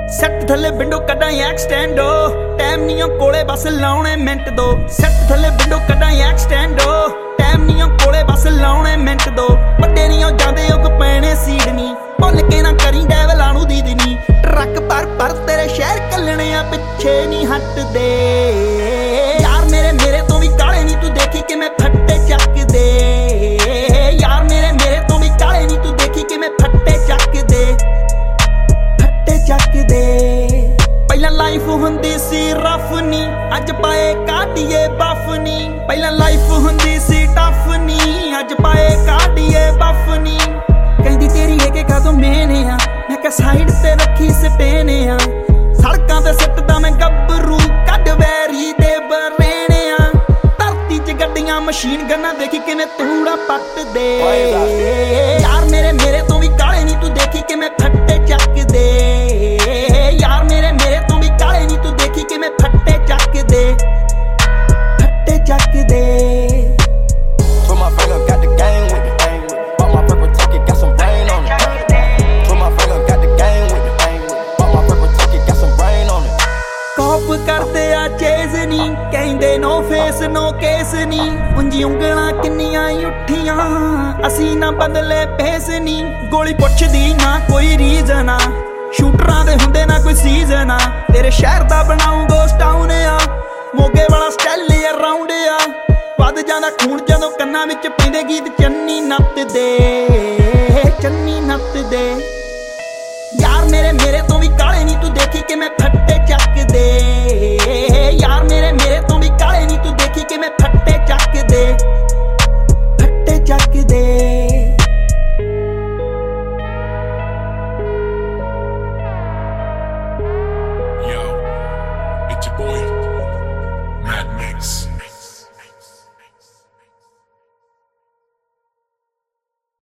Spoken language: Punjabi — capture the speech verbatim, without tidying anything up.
ਸੈੱਟ ਥੱਲੇ ਵਿੰਡੋ ਕੱਢਾਂ ਐਕਸਟੈਂਡੋ ਟਾਈਮ ਨਹੀਂ ਓ ਕੋਲੇ ਬਸ ਲਾਉਣੇ ਮਿੰਟ ਦੋ ਸੈੱਟ ਥੱਲੇ ਵਿੰਡੋ ਕੱਢਾਂ ਐਕਸਟੈਂਡੋ ਟਾਈਮ ਨਹੀਂ ਓ ਕੋਲੇ ਬਸ ਲਾਉਣੇ ਮਿੰਟ ਦੋ ਵੱਡੇ ਨਹੀਂ ਓ ਜਾਂਦੇ ਓ ਪੈਣੇ ਸੀਡ ਨਹੀਂ ਭੁੱਲ ਕੇ ਨਾ ਕਰੀ ਡੈਵਲਾਂ ਨੂੰ ਦੀਦੀ ਨਹੀਂ ਟਰੱਕ ਪਰ ਪਰ ਤੇਰੇ ਸ਼ਹਿਰ ਕੱਲਣੇ ਆ ਪਿੱਛੇ ਨਹੀਂ ਹਟਦੇ ਯਾਰ ਮੇਰੇ ਮੇਰੇ ਤੋਂ ਵੀ ਕਾਲੇ ਨਹੀਂ ਤੂੰ ਦੇਖੀ ਕਿਵੇਂ ਫੱਟੇ ਚੱਕਦੇ ਯਾਰ ਮੇਰੇ ਮੇਰੇ ਤੋਂ ਵੀ ਕਾਲੇ ਨਹੀਂ ਤੂੰ ਦੇਖੀ ਕਿਵੇਂ ਫੱਟੇ ਚੱਕਦੇ ਫੱਟੇ ਚੱਕਦੇ ਪਹਿਲਾਂ ਲਾਈਫ ਹੁੰਦੀ ਸੀ ਰਫ ਨੀ ਅੱਜ ਪਾਏ ਕਾਟੀਏ ਬਫ ਨੀ ਪਹਿਲਾਂ ਲਾਈਫ ਹੁੰਦੀ ਸੀ ਟਫ ਨੀ ਅੱਜ ਪਾਏ ਕਾਟੀਏ ਬਫ ਨੀ ਕਹਿੰਦੀ ਤੇਰੀ ਇਹ ਕਿ ਕਦੋਂ ਮੇਨੇ ਆ ਮੈਂ ਕਿਹਾ ਸਾਈਡ ਤੇ ਰੱਖੀ ਸਟੇਨੇ ਆ ਸੜਕਾਂ ਤੇ ਸਿੱਟਦਾ ਮੈਂ ਗੱਭਰੂ ਕੱਢ ਵੈਰੀ ਦੇ ਬਰੇਣੇ ਆ ਧਰਤੀ 'ਚ ਗੱਡੀਆਂ ਮਸ਼ੀਨ ਗੰਨਾਂ ਦੇਖੀ ਕਿਵੇਂ ਤੂੜਾ ਪੱਟਦੇ ਯਾਰ ਮੇਰੇ ਮੇਰੇ ਤੋਂ ਵੀ ਕਾਲੇ ਨਹੀਂ ਤੂੰ ਦੇਖੀ ਕਿਵੇਂ ਫੱਟੇ ਚੱਕਦੇ ਯਾਰ ਮੇਰੇ ਮੇਰੇ ਤੋਂ ਵੀ ਕਾਲੇ ਨਹੀਂ ਤੂੰ ਦੇਖੀ ਕਿਵੇਂ ਫੱਟੇ ਚੱਕਦੇ ਫੱਟੇ ਚੱਕਦੇ ਕਰਦੇ ਆ ਚੇਜ਼ ਨੀ ਕਹਿੰਦੇ ਨੋ ਫੇਸ ਨੋ ਕੇਸ ਨੀ ਉਂਜੀ ਉਂਗਲਾਂ ਕਿੰਨੀਆਂ ਉੱਠੀਆਂ ਅਸੀਂ ਨਾ ਬਦਲੇ ਪੇਸ ਨੀ ਗੋਲੀ ਪੁੱਛਦੀ ਨਾ ਕੋਈ ਰੀਜ਼ਨ ਆ ਸ਼ੂਟਰਾਂ ਦੇ ਹੁੰਦੇ ਨਾ ਕੋਈ ਸੀਜ਼ਨ ਆ ਤੇਰੇ ਸ਼ਹਿਰ ਦਾ ਬਣਾਉ ਗੋਸਟ ਟਾਊਨ ਆ ਮੋਗੇ ਵਾਲਾ ਸਟਾਈਲ ਅਰਾਊਂਡ ਆ ਵੱਧ ਜਾਂਦਾ ਖੂਨ ਜਦੋਂ ਕੰਨਾਂ ਵਿੱਚ ਪੈਂਦੇ ਗੀਤ ਚੰਨੀ ਨੱਚਦੇ ਚੰਨੀ ਨੱਚਦੇ ਯਾਰ ਮੇਰੇ ਮੇਰੇ ਤੋਂ ਵੀ ਕਾਲੇ ਨਹੀਂ ਤੂੰ ਦੇਖੀ ਕਿਵੇਂ ਫੱਟੇ ਚੱਕਦੇ ਯਾਰ ਮੇਰੇ ਮੇਰੇ ਤੋਂ ਵੀ ਕਾਲੇ ਨਹੀਂ ਤੂੰ ਦੇਖੀ ਕਿਵੇਂ ਫੱਟੇ ਚੱਕਦੇ ਫੱਟੇ ਚੱਕਦੇ Yo, it's your boy, Mad Mix.